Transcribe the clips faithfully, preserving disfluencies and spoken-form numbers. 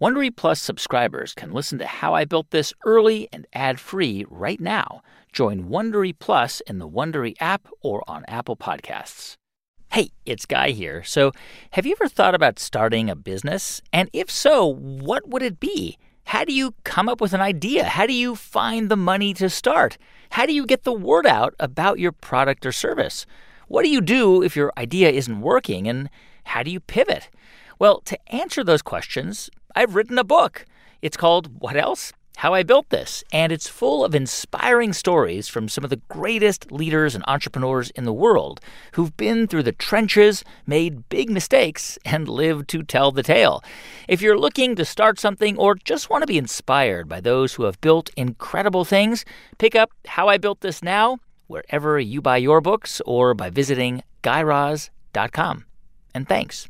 Wondery Plus subscribers can listen to How I Built This early and ad-free right now. Join Wondery Plus in the Wondery app or on Apple Podcasts. Hey, it's Guy here. So, have you ever thought about starting a business? And if so, what would it be? How do you come up with an idea? How do you find the money to start? How do you get the word out about your product or service? What do you do if your idea isn't working? And how do you pivot? Well, to answer those questions, I've written a book. It's called What Else? How I Built This. And it's full of inspiring stories from some of the greatest leaders and entrepreneurs in the world who've been through the trenches, made big mistakes, and lived to tell the tale. If you're looking to start something or just want to be inspired by those who have built incredible things, pick up How I Built This now wherever you buy your books or by visiting guy raz dot com. And thanks.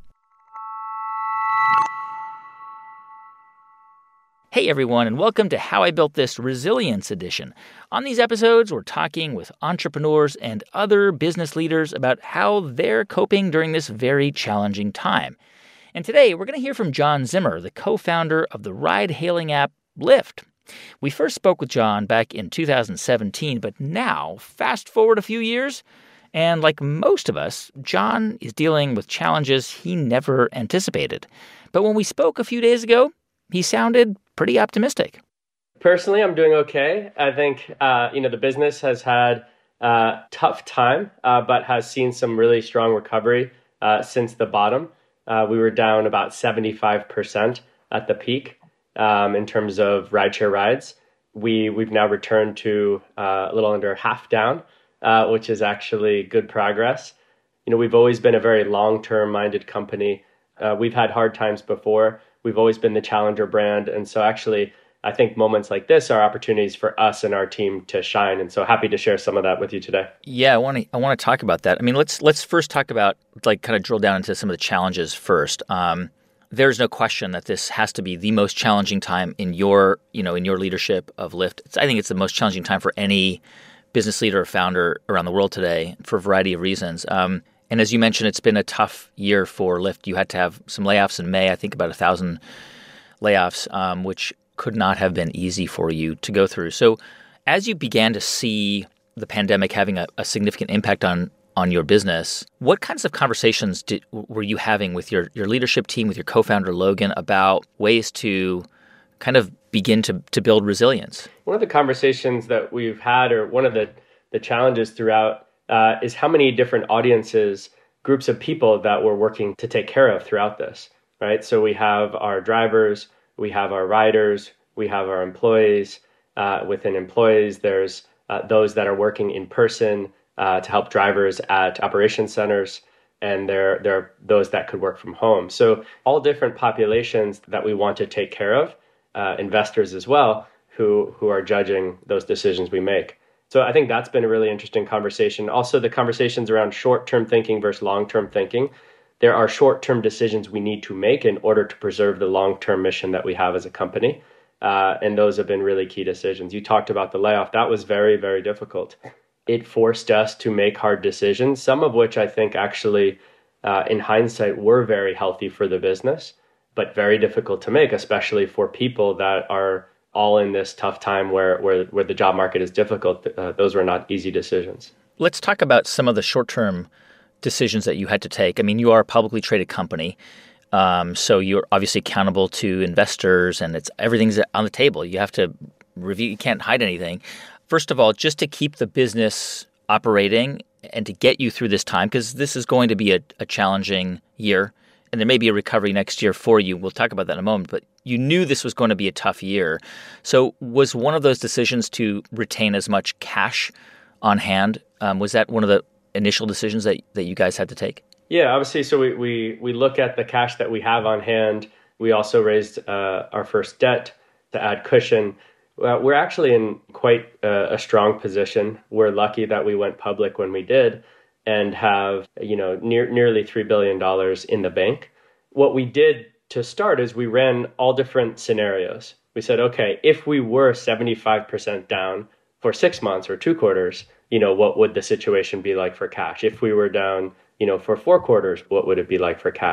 Hey everyone, and welcome to How I Built This Resilience Edition. On these episodes, we're talking with entrepreneurs and other business leaders about how they're coping during this very challenging time. And today, we're going to hear from John Zimmer, the co-founder of the ride-hailing app Lyft. We first spoke with John back in two thousand seventeen, but now, fast forward a few years, and like most of us, John is dealing with challenges he never anticipated. But when we spoke a few days ago, he sounded pretty optimistic. Personally, I'm doing okay. I think, uh, you know, the business has had a tough time, uh, but has seen some really strong recovery uh, since the bottom. Uh, we were down about seventy-five percent at the peak um, in terms of rideshare rides. We, we've now returned to uh, a little under half down, uh, which is actually good progress. You know, we've always been a very long-term minded company. Uh, we've had hard times before. We've always been the challenger brand. And so actually, I think moments like this are opportunities for us and our team to shine. And so happy to share some of that with you today. Yeah, I want to I want to talk about that. I mean, let's let's first talk about, like, kind of drill down into some of the challenges first. Um, there's no question that this has to be the most challenging time in your, you know, in your leadership of Lyft. It's, I think it's the most challenging time for any business leader or founder around the world today for a variety of reasons. Um, And as you mentioned, it's been a tough year for Lyft. You had to have some layoffs in May, I think about a thousand layoffs, um, which could not have been easy for you to go through. So as you began to see the pandemic having a, a significant impact on, on your business, what kinds of conversations did, were you having with your, your leadership team, with your co-founder Logan, about ways to kind of begin to, to build resilience? One of the conversations that we've had, or one of the, the challenges throughout, Uh, is how many different audiences, groups of people that we're working to take care of throughout this, right? So we have our drivers, we have our riders, we have our employees. Uh, within employees, there's uh, those that are working in person uh, to help drivers at operation centers, and there, there are those that could work from home. So all different populations that we want to take care of, uh, investors as well, who who are judging those decisions we make. So I think that's been a really interesting conversation. Also, the conversations around short-term thinking versus long-term thinking. There are short-term decisions we need to make in order to preserve the long-term mission that we have as a company. Uh, and those have been really key decisions. You talked about the layoff. That was very, very difficult. It forced us to make hard decisions, some of which I think actually, uh, in hindsight, were very healthy for the business, but very difficult to make, especially for people that are all in this tough time where where, where the job market is difficult. Uh, those were not easy decisions. Let's talk about some of the short-term decisions that you had to take. I mean, you are a publicly traded company, um, so you're obviously accountable to investors, and it's everything's on the table. You have to review. You can't hide anything. First of all, just to keep the business operating and to get you through this time, because this is going to be a, a challenging year, and there may be a recovery next year for you. We'll talk about that in a moment, but you knew this was going to be a tough year. So was one of those decisions to retain as much cash on hand? Um, was that one of the initial decisions that, that you guys had to take? Yeah, obviously. So we, we, we look at the cash that we have on hand. We also raised uh, our first debt to add cushion. Well, we're actually in quite a, a strong position. We're lucky that we went public when we did and have, you know, near, nearly three billion dollars in the bank. What we did to start is we ran all different scenarios. We said, okay, if we were seventy-five percent down for six months or two quarters, you know, what would the situation be like for cash? If we were down, you know, for four quarters, what would it be like for cash?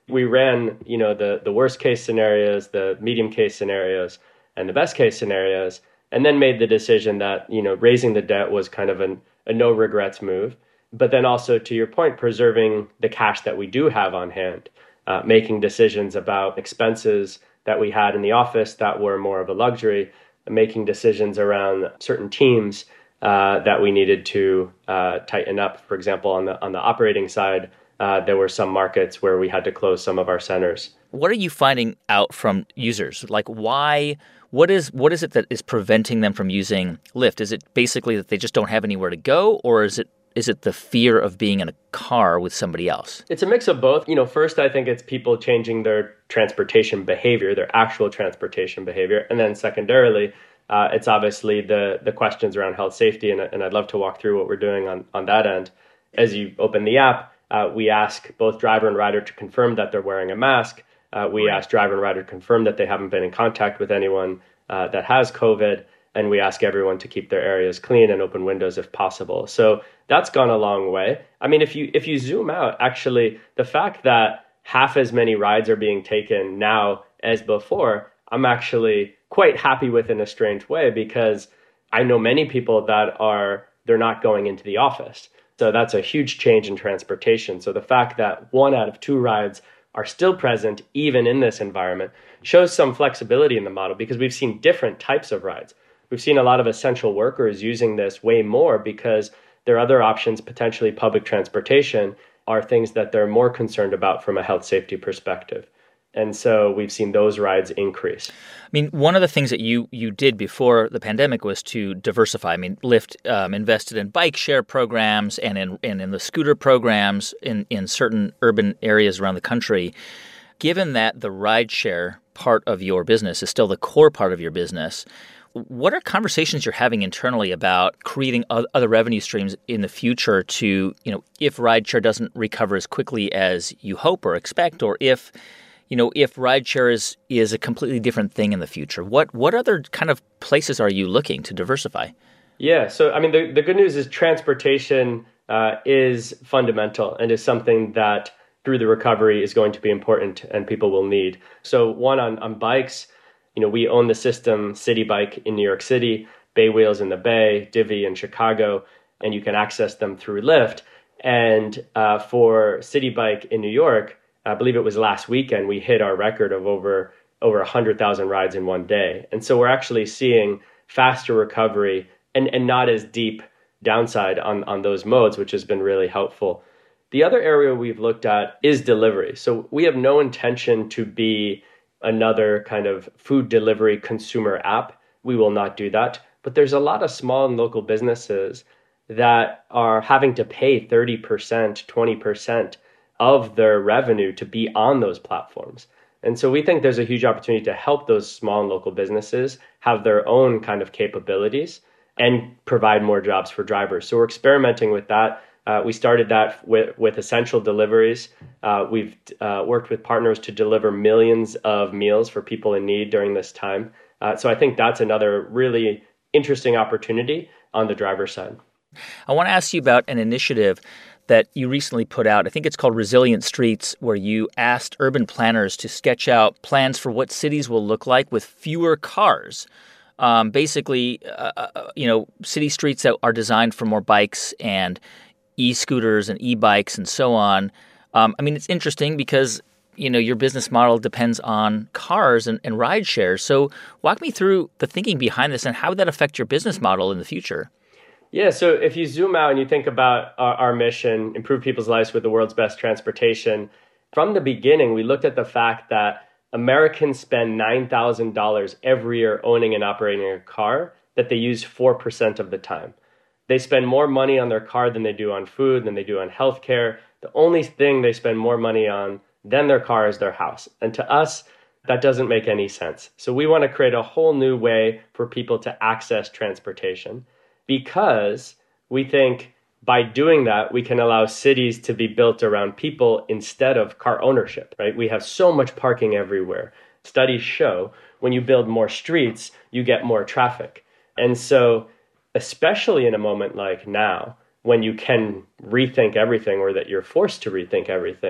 We ran, you know, the, the worst case scenarios, the medium case scenarios, and the best case scenarios, and then made the decision that, you know, raising the debt was kind of an, a no regrets move. But then also, to your point, preserving the cash that we do have on hand, uh, making decisions about expenses that we had in the office that were more of a luxury, making decisions around certain teams uh, that we needed to uh, tighten up. For example, on the on the operating side, uh, there were some markets where we had to close some of our centers. What are you finding out from users? Like, why? What is what is it that is preventing them from using Lyft? Is it basically that they just don't have anywhere to go, or is it is it the fear of being in a car with somebody else? It's a mix of both. You know, first, I think it's people changing their transportation behavior, their actual transportation behavior. And then secondarily, uh, it's obviously the the questions around health safety. And, and I'd love to walk through what we're doing on, on that end. As you open the app, uh, we ask both driver and rider to confirm that they're wearing a mask. Uh, we ask driver and rider to confirm that they haven't been in contact with anyone uh, that has COVID. And we ask everyone to keep their areas clean and open windows if possible. So that's gone a long way. I mean, if you if you zoom out, actually, the fact that half as many rides are being taken now as before, I'm actually quite happy with in a strange way, because I know many people that are, they're not going into the office. So that's a huge change in transportation. So the fact that one out of two rides are still present, even in this environment, shows some flexibility in the model, because we've seen different types of rides. We've seen a lot of essential workers using this way more because their other options, potentially public transportation, are things that they're more concerned about from a health safety perspective. And so we've seen those rides increase. I mean, one of the things that you you did before the pandemic was to diversify. I mean, Lyft um, invested in bike share programs and in and in the scooter programs in, in certain urban areas around the country. Given that the rideshare part of your business is still the core part of your business, what are conversations you're having internally about creating other revenue streams in the future to, you know, if rideshare doesn't recover as quickly as you hope or expect, or if, you know, if rideshare is, is a completely different thing in the future? What what other kind of places are you looking to diversify? Yeah, so I mean, the, the good news is transportation uh, is fundamental and is something that through the recovery is going to be important and people will need. So one, on, on bikes, you know, we own the system City Bike in New York City, Bay Wheels in the Bay, Divvy in Chicago, and you can access them through Lyft. And uh, for City Bike in New York, I believe it was last weekend, we hit our record of over over one hundred thousand rides in one day. And so we're actually seeing faster recovery and, and not as deep downside on, on those modes, which has been really helpful. The other area we've looked at is delivery. So we have no intention to be another kind of food delivery consumer app. We will not do that. But there's a lot of small and local businesses that are having to pay thirty percent, twenty percent of their revenue to be on those platforms. And so we think there's a huge opportunity to help those small and local businesses have their own kind of capabilities and provide more jobs for drivers. So we're experimenting with that. Uh, we started that with, with essential deliveries. Uh, we've uh, worked with partners to deliver millions of meals for people in need during this time. Uh, so I think that's another really interesting opportunity on the driver's side. I want to ask you about an initiative that you recently put out. I think it's called Resilient Streets, where you asked urban planners to sketch out plans for what cities will look like with fewer cars. Um, basically, uh, you know, city streets that are designed for more bikes and e-scooters and e-bikes and so on. Um, I mean, it's interesting because, you know, your business model depends on cars and, and ride shares. So walk me through the thinking behind this and how would that affect your business model in the future? Yeah, so if you zoom out and you think about our, our mission, improve people's lives with the world's best transportation, from the beginning, we looked at the fact that Americans spend nine thousand dollars every year owning and operating a car that they use four percent of the time. They spend more money on their car than they do on food, than they do on healthcare. The only thing they spend more money on than their car is their house. And to us, that doesn't make any sense. So we want to create a whole new way for people to access transportation, because we think by doing that, we can allow cities to be built around people instead of car ownership, right? We have so much parking everywhere. Studies show when you build more streets, you get more traffic. And so especially in a moment like now, when you can rethink everything, or that you're forced to rethink everything,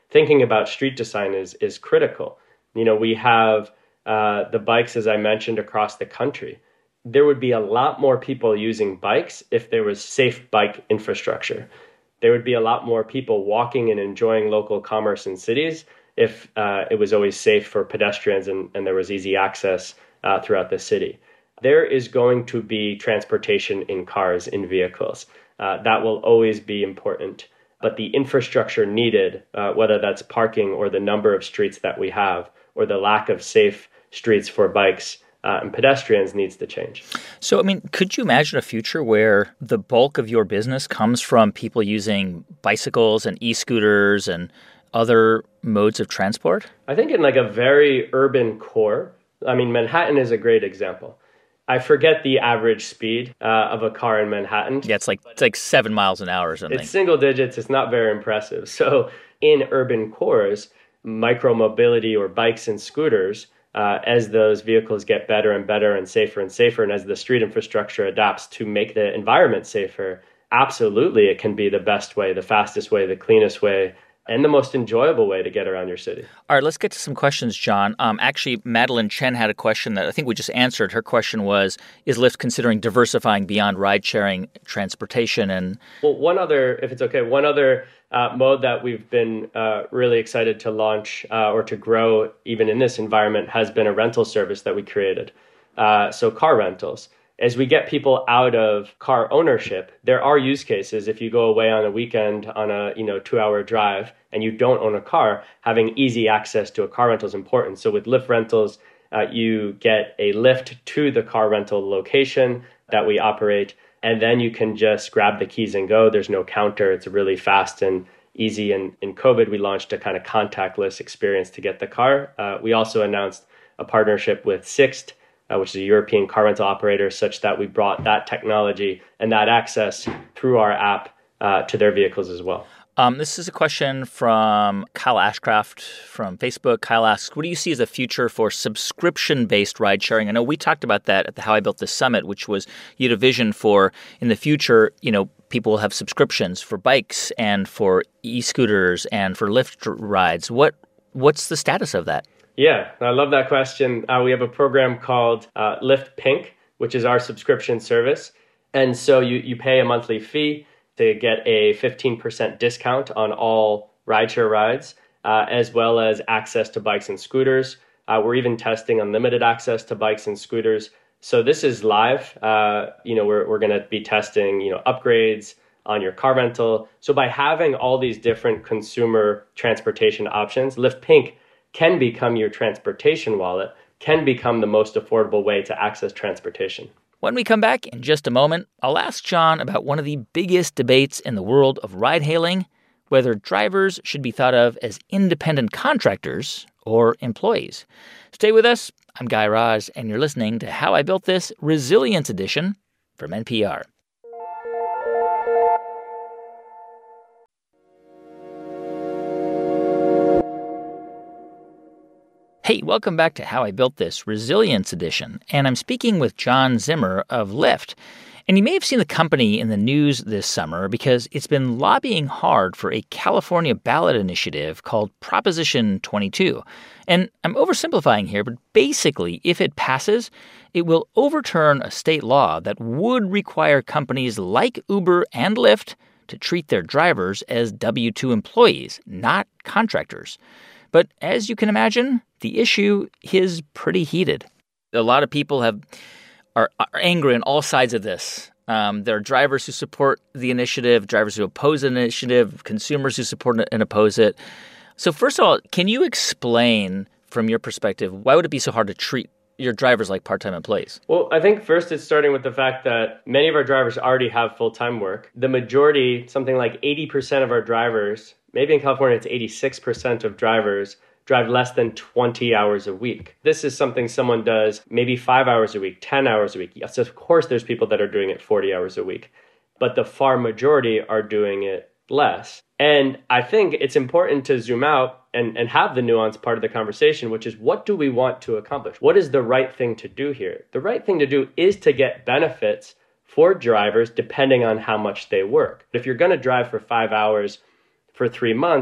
thinking about street design is is critical. You know, we have uh, the bikes, as I mentioned, across the country. There would be a lot more people using bikes if there was safe bike infrastructure. There would be a lot more people walking and enjoying local commerce in cities if uh, it was always safe for pedestrians and, and there was easy access uh, throughout the city. There is going to be transportation in cars, in vehicles. Uh, that will always be important. But the infrastructure needed, uh, whether that's parking or the number of streets that we have, or the lack of safe streets for bikes uh, and pedestrians, needs to change. So, I mean, could you imagine a future where the bulk of your business comes from people using bicycles and e-scooters and other modes of transport? I think in like a very urban core, I mean, Manhattan is a great example. I forget the average speed uh, of a car in Manhattan. Yeah, it's like it's like seven miles an hour or something. It's single digits. It's not very impressive. So in urban cores, micromobility or bikes and scooters, uh, as those vehicles get better and better and safer and safer, and as the street infrastructure adapts to make the environment safer, absolutely it can be the best way, the fastest way, the cleanest way, and the most enjoyable way to get around your city. All right, let's get to some questions, John. Um, actually, Madeline Chen had a question that I think we just answered. Her question was, is Lyft considering diversifying beyond ride-sharing transportation? And Well, one other, if it's okay, one other uh, mode that we've been uh, really excited to launch uh, or to grow even in this environment has been a rental service that we created. Uh, so car rentals. As we get people out of car ownership, there are use cases. If you go away on a weekend on a you know two-hour drive and you don't own a car, having easy access to a car rental is important. So with Lyft Rentals, uh, you get a lift to the car rental location that we operate, and then you can just grab the keys and go. There's no counter. It's really fast and easy. And in COVID, we launched a kind of contactless experience to get the car. Uh, we also announced a partnership with Sixt, Uh, which is a European car rental operator, such that we brought that technology and that access through our app uh, to their vehicles as well. Um, this is a question from Kyle Ashcraft from Facebook. Kyle asks, what do you see as the future for subscription-based ride sharing? I know we talked about that at the How I Built This Summit, which was you had a vision for in the future, you know, people will have subscriptions for bikes and for e-scooters and for Lyft rides. What What's the status of that? Yeah, I love that question. Uh, we have a program called uh, Lyft Pink, which is our subscription service. And so you, you pay a monthly fee to get a fifteen percent discount on all rideshare rides, uh, as well as access to bikes and scooters. Uh, we're even testing unlimited access to bikes and scooters. So this is live. Uh, you know, we're we're going to be testing, you know, upgrades on your car rental. So by having all these different consumer transportation options, Lyft Pink can become your transportation wallet, can become the most affordable way to access transportation. When we come back in just a moment, I'll ask John about one of the biggest debates in the world of ride-hailing, whether drivers should be thought of as independent contractors or employees. Stay with us. I'm Guy Raz, and you're listening to How I Built This Resilience Edition from N P R. Hey, welcome back to How I Built This Resilience Edition, and I'm speaking with John Zimmer of Lyft. And you may have seen the company in the news this summer because it's been lobbying hard for a California ballot initiative called Proposition twenty-two. And I'm oversimplifying here, but basically, if it passes, it will overturn a state law that would require companies like Uber and Lyft to treat their drivers as W two employees, not contractors. But as you can imagine, the issue is pretty heated. A lot of people have are, are angry on all sides of this. Um, there are drivers who support the initiative, drivers who oppose the initiative, consumers who support it and oppose it. So first of all, can you explain from your perspective, why would it be so hard to treat your drivers like part-time employees? Well, I think first it's starting with the fact that many of our drivers already have full-time work. The majority, something like eighty percent of our drivers, maybe in California it's eighty-six percent of drivers, drive less than twenty hours a week. This is something someone does maybe five hours a week, ten hours a week. Yes, of course, there's people that are doing it forty hours a week, but the far majority are doing it less. And I think it's important to zoom out and, and have the nuanced part of the conversation, which is what do we want to accomplish? What is the right thing to do here? The right thing to do is to get benefits for drivers depending on how much they work. If you're going to drive for five hours for three months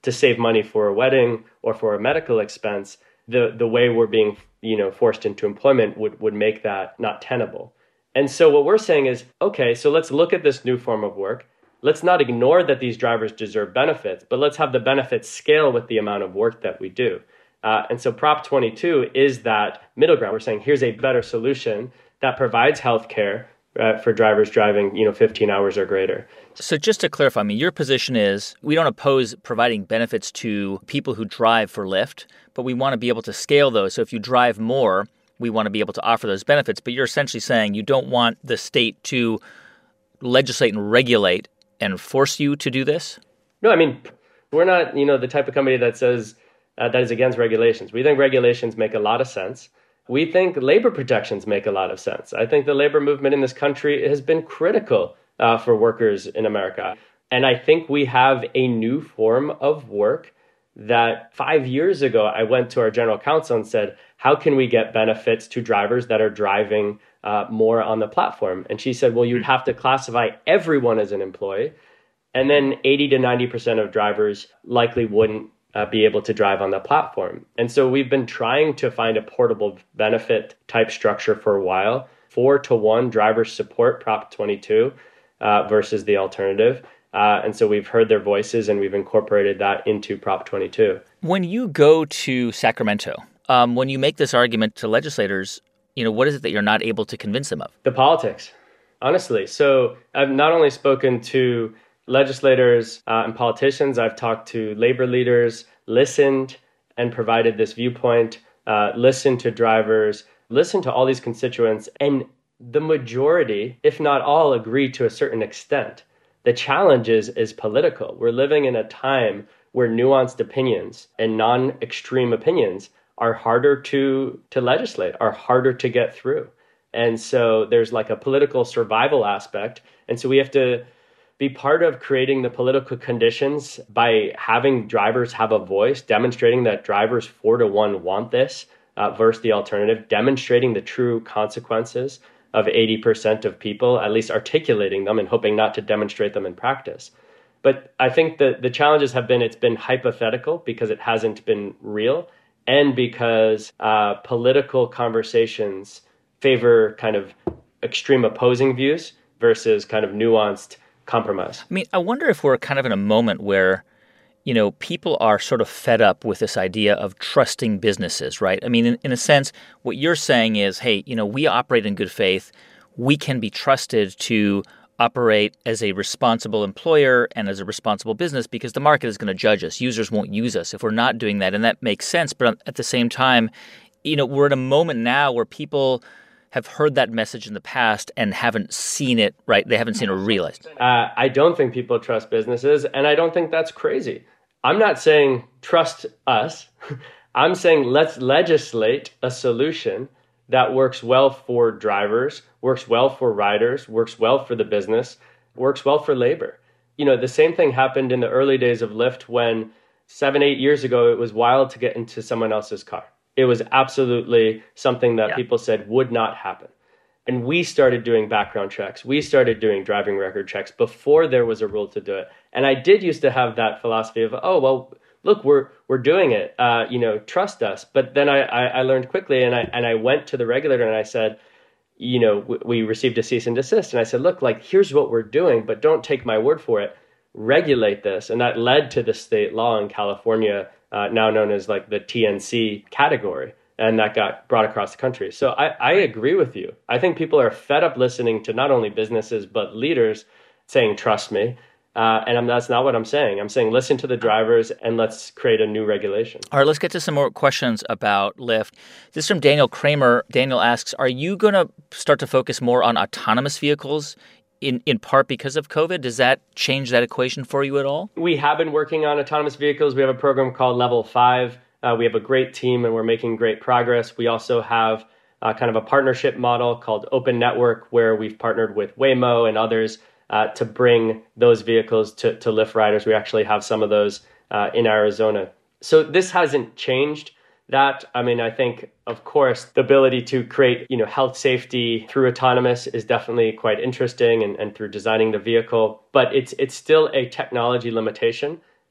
to save money for a wedding or for a medical expense, the, the way we're being, you know, forced into employment would, would make that not tenable. And so what we're saying is, okay, so let's look at this new form of work. Let's not ignore that these drivers deserve benefits, but let's have the benefits scale with the amount of work that we do. Uh, and so Prop twenty-two is that middle ground. We're saying here's a better solution that provides health care uh, for drivers driving, you know, fifteen hours or greater. So just to clarify, I mean, your position is we don't oppose providing benefits to people who drive for Lyft, but we want to be able to scale those. So if you drive more, we want to be able to offer those benefits. But you're essentially saying you don't want the state to legislate and regulate and force you to do this? No, I mean, we're not, you know, the type of company that says uh, that is against regulations. We think regulations make a lot of sense. We think labor protections make a lot of sense. I think the labor movement in this country has been critical uh, for workers in America. And I think we have a new form of work that five years ago, I went to our general counsel and said, how can we get benefits to drivers that are driving uh, more on the platform? And she said, well, you'd have to classify everyone as an employee. And then eighty to ninety percent of drivers likely wouldn't uh, be able to drive on the platform. And so we've been trying to find a portable benefit type structure for a while, four to one driver support Prop twenty-two uh, versus the alternative. Uh, and so we've heard their voices and we've incorporated that into Prop twenty-two. When you go to Sacramento, um, when you make this argument to legislators, you know, what is it that you're not able to convince them of? The politics, honestly. So I've not only spoken to legislators uh, and politicians, I've talked to labor leaders, listened and provided this viewpoint, uh, listened to drivers, listened to all these constituents, and the majority, if not all, agree to a certain extent. The challenge is, is political. We're living in a time where nuanced opinions and non-extreme opinions are harder to, to legislate, are harder to get through. And so there's like a political survival aspect. And so we have to be part of creating the political conditions by having drivers have a voice, demonstrating that drivers four to one want this uh, versus the alternative, demonstrating the true consequences of eighty percent of people, at least articulating them and hoping not to demonstrate them in practice. But I think that the challenges have been, it's been hypothetical because it hasn't been real, and because uh, political conversations favor kind of extreme opposing views versus kind of nuanced compromise. I mean, I wonder if we're kind of in a moment where, you know, people are sort of fed up with this idea of trusting businesses, right? I mean, in, in a sense, what you're saying is, hey, you know, we operate in good faith. We can be trusted to operate as a responsible employer and as a responsible business because the market is going to judge us. Users won't use us if we're not doing that. And that makes sense. But at the same time, you know, we're at a moment now where people have heard that message in the past and haven't seen it, right? They haven't seen it realized. Uh, I don't think people trust businesses, and I don't think that's crazy. I'm not saying trust us. I'm saying let's legislate a solution that works well for drivers, works well for riders, works well for the business, works well for labor. You know, the same thing happened in the early days of Lyft when seven, eight years ago, it was wild to get into someone else's car. It was absolutely something that yeah. people said would not happen. And we started doing background checks. We started doing driving record checks before there was a rule to do it. And I did used to have that philosophy of, oh, well, look, we're we're doing it. Uh, you know, trust us. But then I, I, I learned quickly, and I and I went to the regulator and I said, you know, w- we received a cease and desist. And I said, look, like, here's what we're doing, but don't take my word for it. Regulate this. And that led to the state law in California, uh, now known as like the T N C category. And that got brought across the country. So I, I agree with you. I think people are fed up listening to not only businesses, but leaders saying, trust me. Uh, and I'm, that's not what I'm saying. I'm saying listen to the drivers and let's create a new regulation. All right, let's get to some more questions about Lyft. This is from Daniel Kramer. Daniel asks, are you going to start to focus more on autonomous vehicles in, in part because of COVID? Does that change that equation for you at all? We have been working on autonomous vehicles. We have a program called Level five. Uh, we have a great team and we're making great progress. We also have uh, kind of a partnership model called Open Network where we've partnered with Waymo and others uh, to bring those vehicles to, to Lyft riders. We actually have some of those uh, in Arizona. So this hasn't changed that. I mean, I think, of course, the ability to create, you know, health safety through autonomous is definitely quite interesting and, and through designing the vehicle, but it's it's still a technology limitation.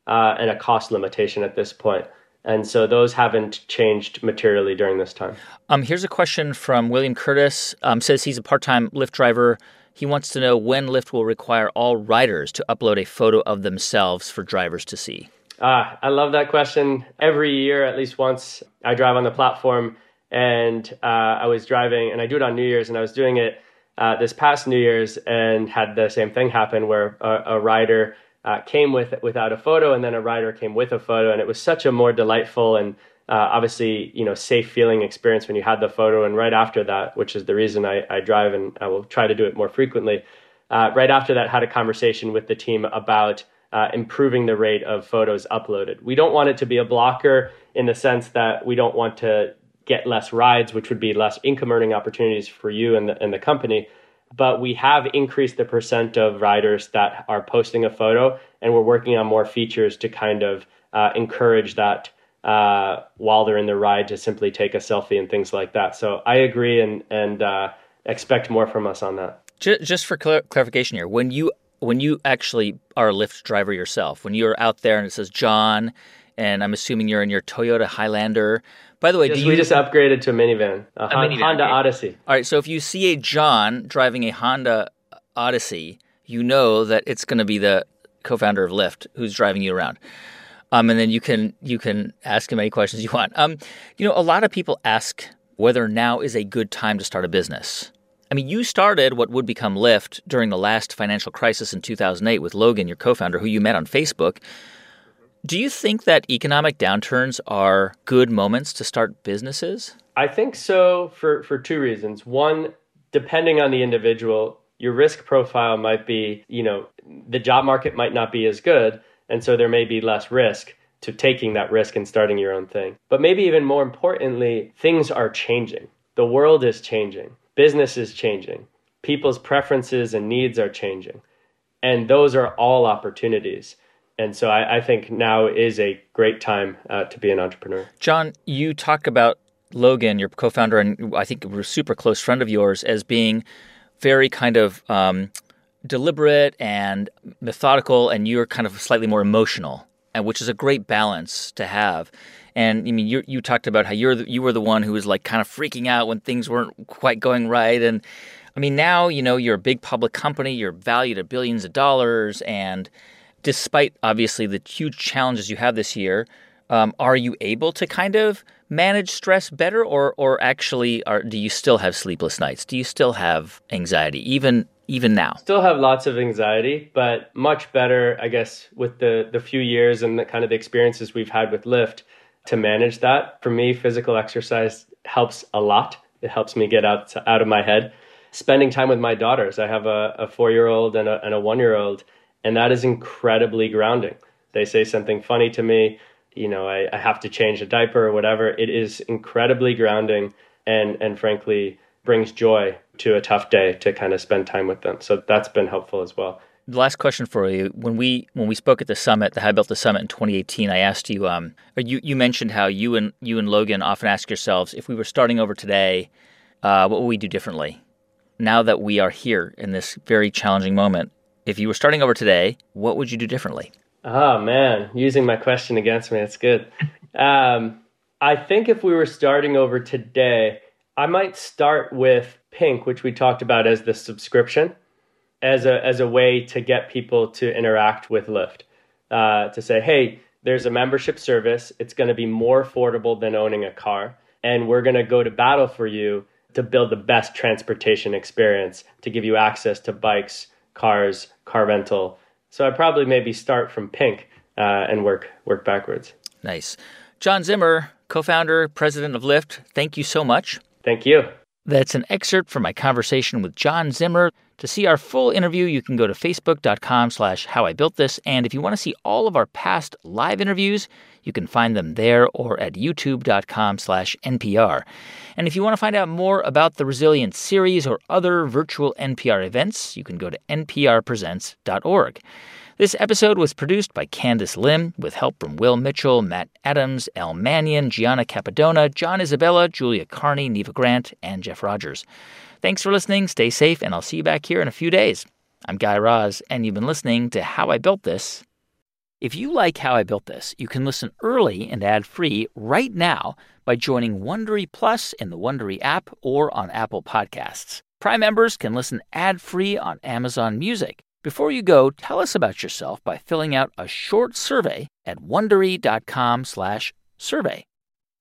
uh, and a cost limitation at this point. And so those haven't changed materially during this time. Um, here's a question from William Curtis. Um, says he's a part-time Lyft driver. He wants to know when Lyft will require all riders to upload a photo of themselves for drivers to see. Ah, I love that question. Every year, at least once, I drive on the platform, and uh, I was driving, and I do it on New Year's, and I was doing it uh, this past New Year's and had the same thing happen where a, a rider uh, came with without a photo, and then a rider came with a photo, and it was such a more delightful and uh, obviously, you know, safe feeling experience when you had the photo. And right after that, which is the reason I, I drive, and I will try to do it more frequently, uh, right after that, had a conversation with the team about Uh, improving the rate of photos uploaded. We don't want it to be a blocker in the sense that we don't want to get less rides, which would be less income earning opportunities for you and the, and the company. But we have increased the percent of riders that are posting a photo, and we're working on more features to kind of uh, encourage that uh, while they're in the ride to simply take a selfie and things like that. So I agree and, and uh, expect more from us on that. Just for clar- clarification here, when you When you actually are a Lyft driver yourself, when you're out there and it says John, and I'm assuming you're in your Toyota Highlander. By the way, yes, do you, we just upgraded to a minivan, a, a Hon- minivan. Honda okay. Odyssey. All right, so if you see a John driving a Honda Odyssey, you know that it's going to be the co-founder of Lyft who's driving you around. Um, and then you can you can ask him any questions you want. Um, you know, a lot of people ask whether now is a good time to start a business. I mean, you started what would become Lyft during the last financial crisis in two thousand eight with Logan, your co-founder, who you met on Facebook. Do you think that economic downturns are good moments to start businesses? I think so for, for two reasons. One, depending on the individual, your risk profile might be, you know, the job market might not be as good, and so there may be less risk to taking that risk and starting your own thing. But maybe even more importantly, things are changing. The world is changing. Business is changing. People's preferences and needs are changing. And those are all opportunities. And so I, I think now is a great time uh, to be an entrepreneur. John, you talk about Logan, your co-founder, and I think a super close friend of yours, as being very kind of um, deliberate and methodical, and you're kind of slightly more emotional, and which is a great balance to have. And I mean, you you talked about how you're the, you were the one who was like kind of freaking out when things weren't quite going right. And I mean, now, you know, you're a big public company, you're valued at billions of dollars. And despite obviously the huge challenges you have this year, um, are you able to kind of manage stress better, or or actually are do you still have sleepless nights? Do you still have anxiety even even now? Still have lots of anxiety, but much better, I guess, with the the few years and the kind of the experiences we've had with Lyft to manage that. For me, physical exercise helps a lot. It helps me get out out of my head. Spending time with my daughters. I have a, a four-year-old and a, and a one-year-old, and that is incredibly grounding. They say something funny to me, you know, I, I have to change a diaper or whatever. It is incredibly grounding and, and frankly, brings joy to a tough day to kind of spend time with them. So that's been helpful as well. The last question for you: When we when we spoke at the summit, the How I Built the Summit in twenty eighteen, I asked you. Um, you you mentioned how you and you and Logan often ask yourselves, if we were starting over today, uh, what would we do differently? Now that we are here in this very challenging moment, if you were starting over today, what would you do differently? Oh man, using my question against me, that's good. um, I think if we were starting over today, I might start with Pink, which we talked about as the subscription. as a as a way to get people to interact with Lyft, uh, to say, hey, there's a membership service. It's going to be more affordable than owning a car. And we're going to go to battle for you to build the best transportation experience, to give you access to bikes, cars, car rental. So I'd probably maybe start from Pink uh, and work work backwards. Nice. John Zimmer, co-founder, president of Lyft, thank you so much. Thank you. That's an excerpt from my conversation with John Zimmer. To see our full interview, you can go to facebook.com slash how I built this. And if you want to see all of our past live interviews, you can find them there or at youtube.com slash NPR. And if you want to find out more about the Resilience series or other virtual N P R events, you can go to n p r presents dot org. This episode was produced by Candice Lim with help from Will Mitchell, Matt Adams, Elle Mannion, Gianna Capadona, John Isabella, Julia Carney, Neva Grant, and Jeff Rogers. Thanks for listening. Stay safe, and I'll see you back here in a few days. I'm Guy Raz, and you've been listening to How I Built This. If you like How I Built This, you can listen early and ad-free right now by joining Wondery Plus in the Wondery app or on Apple Podcasts. Prime members can listen ad-free on Amazon Music. Before you go, tell us about yourself by filling out a short survey at wondery dot com slash survey.